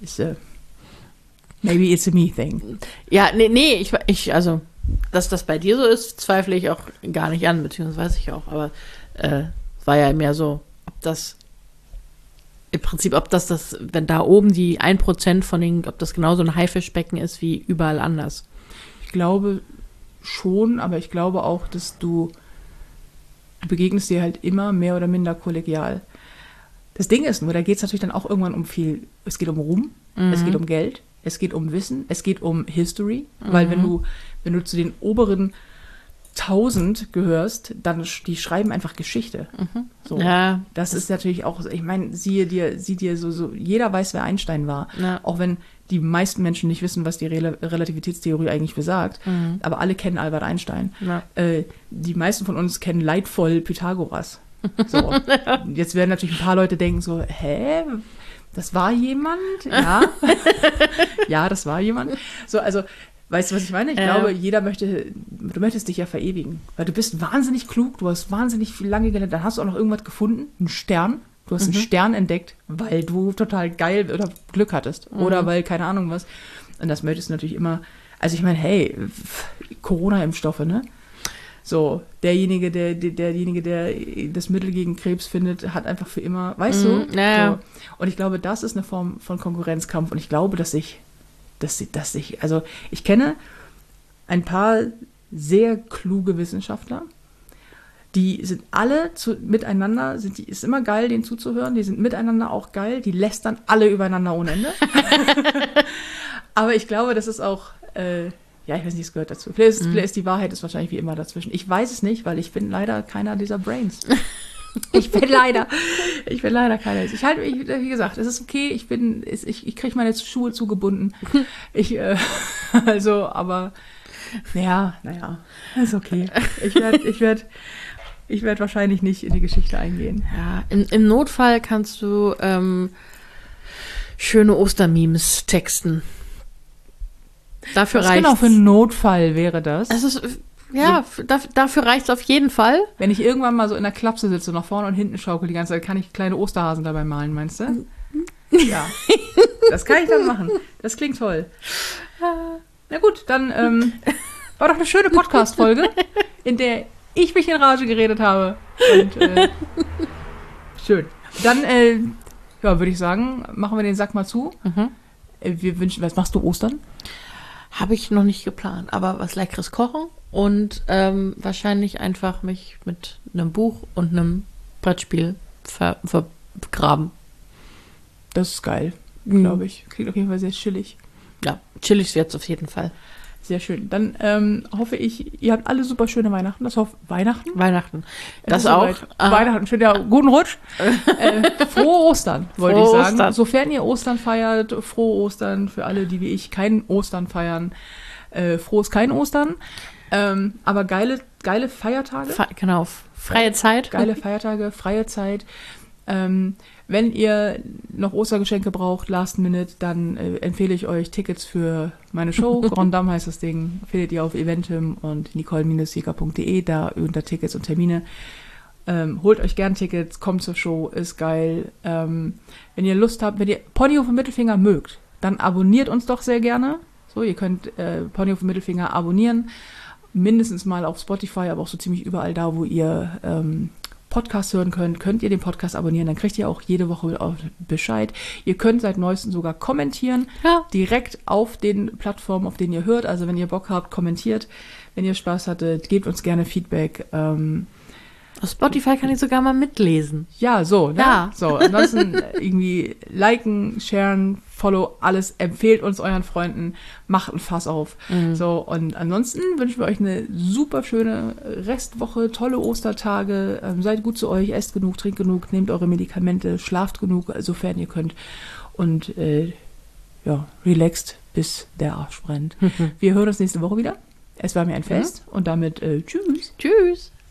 maybe it's a me thing. Ja, nee, also... Dass das bei dir so ist, zweifle ich auch gar nicht an, beziehungsweise weiß ich auch. Aber war ja mehr so, ob das, wenn da oben die 1% von den, ob das genauso ein Haifischbecken ist wie überall anders. Ich glaube schon, aber ich glaube auch, dass du begegnest dir halt immer mehr oder minder kollegial. Das Ding ist nur, da geht es natürlich dann auch irgendwann um viel, es geht um Ruhm, es geht um Geld, es geht um Wissen, es geht um History, weil wenn du zu den oberen 1000 gehörst, dann die schreiben einfach Geschichte. So, ja, das ist natürlich auch, ich meine, sieh dir so, jeder weiß, wer Einstein war, auch wenn die meisten Menschen nicht wissen, was die Relativitätstheorie eigentlich besagt, aber alle kennen Albert Einstein. Ja. Die meisten von uns kennen leidvoll Pythagoras. So. Jetzt werden natürlich ein paar Leute denken so, das war jemand? Ja. Ja, das war jemand. So, also, weißt du, was ich meine? Ich glaube, du möchtest dich ja verewigen. Weil du bist wahnsinnig klug, du hast wahnsinnig viel lange gelernt, dann hast du auch noch irgendwas gefunden, einen Stern. Du hast einen Stern entdeckt, weil du total geil oder Glück hattest. Oder weil, keine Ahnung was. Und das möchtest du natürlich immer, also ich meine, Corona-Impfstoffe, ne? So, derjenige, der das Mittel gegen Krebs findet, hat einfach für immer, weißt du? Ja. So. Und ich glaube, das ist eine Form von Konkurrenzkampf. Und ich glaube, also ich kenne ein paar sehr kluge Wissenschaftler, die sind alle miteinander, ist immer geil, denen zuzuhören, die sind miteinander auch geil, die lästern alle übereinander ohne Ende. Aber ich glaube, das ist auch... ich weiß nicht, es gehört dazu. Vielleicht ist die Wahrheit ist wahrscheinlich wie immer dazwischen. Ich weiß es nicht, weil ich bin leider keiner dieser Brains. Ich bin leider keiner. Wie gesagt, es ist okay, ich kriege meine Schuhe zugebunden. Aber naja, ist okay. Ich werd wahrscheinlich nicht in die Geschichte eingehen. Ja, im Notfall kannst du schöne Ostermemes texten. Dafür reicht's. Genau, für einen Notfall wäre das. Dafür reicht es auf jeden Fall. Wenn ich irgendwann mal so in der Klapse sitze, nach vorne und hinten schaukel die ganze Zeit, kann ich kleine Osterhasen dabei malen, meinst du? Ja, das kann ich dann machen. Das klingt toll. Na gut, dann war doch eine schöne Podcast-Folge, in der ich mich in Rage geredet habe. Und schön. Dann, würde ich sagen, machen wir den Sack mal zu. Wir wünschen, was machst du Ostern? Habe ich noch nicht geplant, aber was Leckeres kochen und wahrscheinlich einfach mich mit einem Buch und einem Brettspiel vergraben. Das ist geil, glaube ich. Klingt auf jeden Fall sehr chillig. Ja, chillig wird's auf jeden Fall. Sehr schön. Dann hoffe ich, ihr habt alle super schöne Weihnachten. Weihnachten? Weihnachten. Das auch. Weihnachten. Schön, ja, guten Rutsch. Frohe Ostern, wollte ich sagen. Ostern. Sofern ihr Ostern feiert, frohe Ostern für alle, die wie ich kein Ostern feiern. Frohes kein Ostern. Aber geile Feiertage. Genau. Freie Zeit. Geile Feiertage, freie Zeit. Wenn ihr noch Ostergeschenke braucht, Last Minute, dann empfehle ich euch Tickets für meine Show. Grand Dame heißt das Ding. Findet ihr auf Eventim und nicole-sieger.de, da unter Tickets und Termine. Holt euch gern Tickets, kommt zur Show, ist geil. Wenn ihr Lust habt, wenn ihr Ponyhof und Mittelfinger mögt, dann abonniert uns doch sehr gerne. So, ihr könnt Ponyhof und Mittelfinger abonnieren. Mindestens mal auf Spotify, aber auch so ziemlich überall da, wo ihr Podcast hören könnt ihr den Podcast abonnieren, dann kriegt ihr auch jede Woche Bescheid. Ihr könnt seit neuestem sogar kommentieren, direkt auf den Plattformen, auf denen ihr hört. Also wenn ihr Bock habt, kommentiert. Wenn ihr Spaß hattet, gebt uns gerne Feedback. Auf Spotify kann ich sogar mal mitlesen. Ja, so, ne? Ja. So, ansonsten irgendwie liken, sharen, follow, alles. Empfehlt uns euren Freunden, macht ein Fass auf. So, und ansonsten wünschen wir euch eine super schöne Restwoche, tolle Ostertage. Seid gut zu euch, esst genug, trinkt genug, nehmt eure Medikamente, schlaft genug, sofern ihr könnt. Und relaxt, bis der Arsch brennt. Wir hören uns nächste Woche wieder. Es war mir ein Fest und damit tschüss. Tschüss.